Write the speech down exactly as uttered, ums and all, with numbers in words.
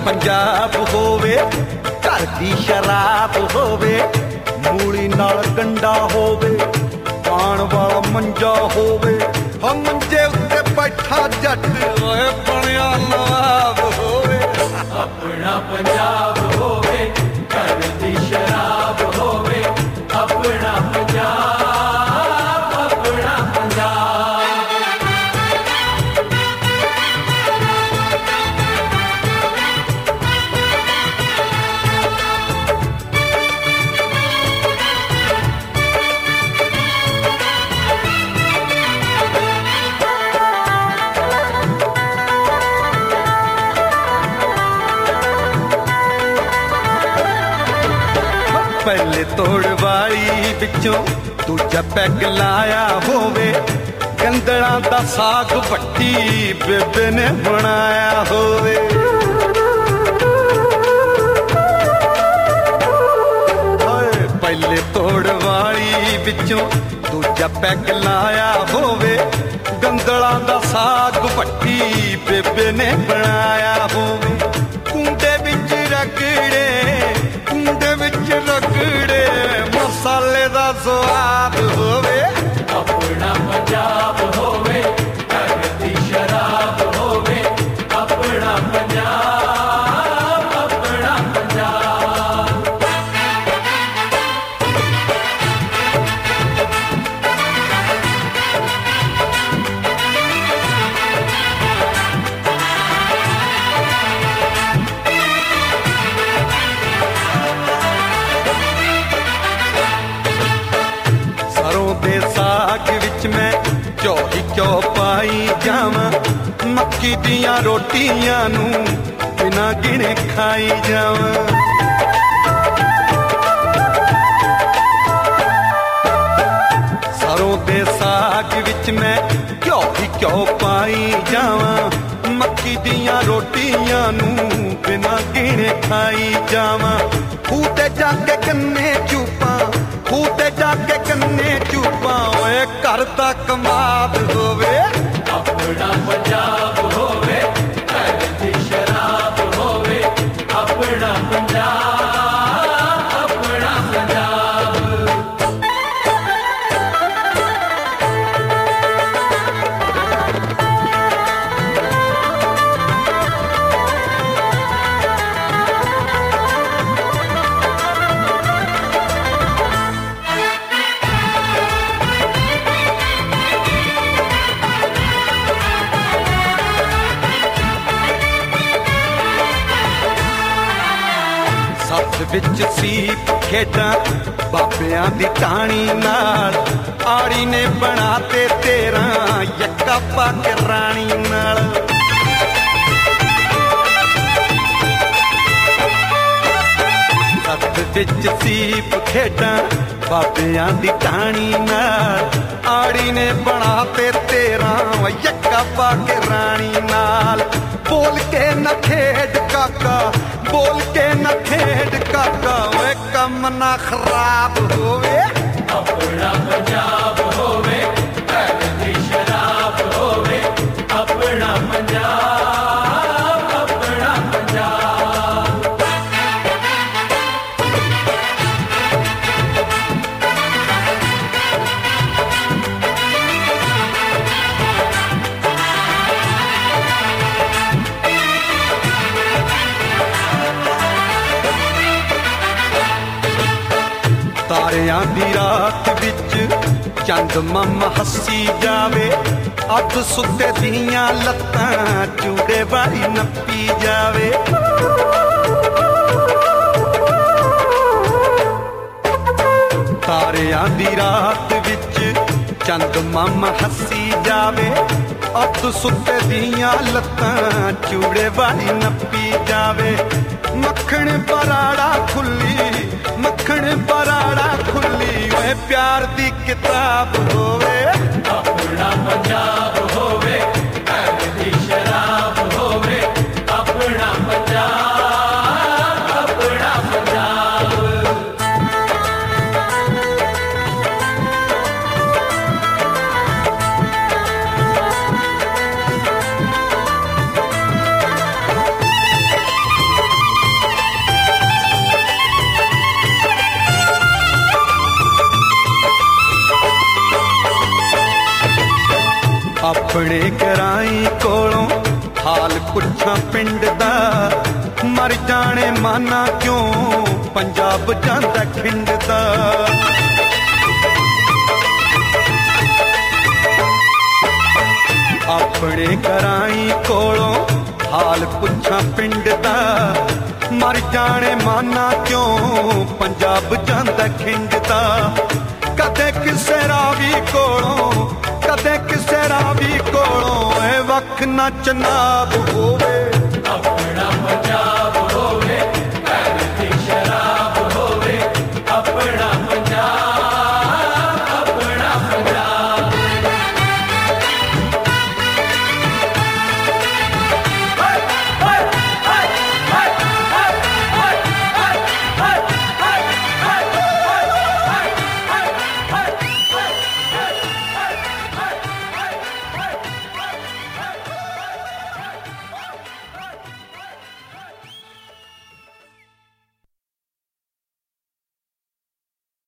पंजाब होवे, घर दी शराब होवे, मूली नाल गंडा होवे, पान वाला मंजा होवे, हम मंजे उत्ते बैठा जट ओए बनिया नवाब होवे। अपना पंजाब होवे, घर दी शराब होवे, अपना पंजाब, अपना पंजाब। पहले तोड़ वाली बिचों दूजा पैग लाया होवे, गंदड़ा दा साग भट्टी बेबे ने बनाया होवे। पहले तोड़ वाली बिचों दूजा पैग लाया होवे, गंदड़ा दा साग भट्टी बेबे ने बनाया होवे। कुंडे विच रगड़े कुंडे विच रगड़े मसाले दा स्वाद होवे। अपना पंजाब होवे, घर दी शराब होवे, अपना पंजाब, अपना पंजाब। साग विच मैं घ्यो ही घ्यो पाई जावां, मक्की दियां रोटियां नू बिना गिने खाई जावां। सरों दे साग विच मैं घ्यो ही घ्यो पाई जावां, मक्की दियां रोटियां नू बिना गिने खाई जावां। खूते जाके कन्ने चूपां, खूते जाके कन्ने चूपां, ओए घर दा कमाद होवे। अपना पंजाब होवे, घर दी शराब होवे, अपना पंजाब, अपना पंजाब। विच सीप खेडां बाबियां दी टाणी नाल, आड़ी ने बनाते तेरा यक्का पग राणी नाल। सत विच सीप खेडां बाबियां दी टाणी नाल, आड़ी ने बनाते तेरा यक्का पग राणी नाल। बोल के न खेड काका, बोल के न खेड काका, वे कम ना खराब होवे। अपना पंजाब होवे, घर दी शराब होवे, अपना पंजाब, अपना पंजाब। तारियां दी रात विच चंद मम हसी जावे, अध सुते दियां लत्तां चूड़े वाली नप्पी जावे। तारियां दी रात विच चंद मम हसी जावे, अध सुते दियां लत्तां चूड़े वाली नप्पी जावे। मक्खण पराड़ा खुली, मक्खण पराड़ा खुली, ओए प्यार दी किताब होवे। अपना पंजाब होवे, घर दी शराब होवे, अपना पंजाब, अपना पंजाब। अपने कराई कोलों हाल पुछा पिंड दा मर जाने माना क्यों पंजाब जांदा खिंड दा अपने कराई कोलों हाल पुछा पिंड दा मर जाने माना क्यों पंजाब जांदा खिंड दा कदे किसे रावी कोलों कदे किसे रावी कोलों ए वख ना चनाब होवे अपना पंजाब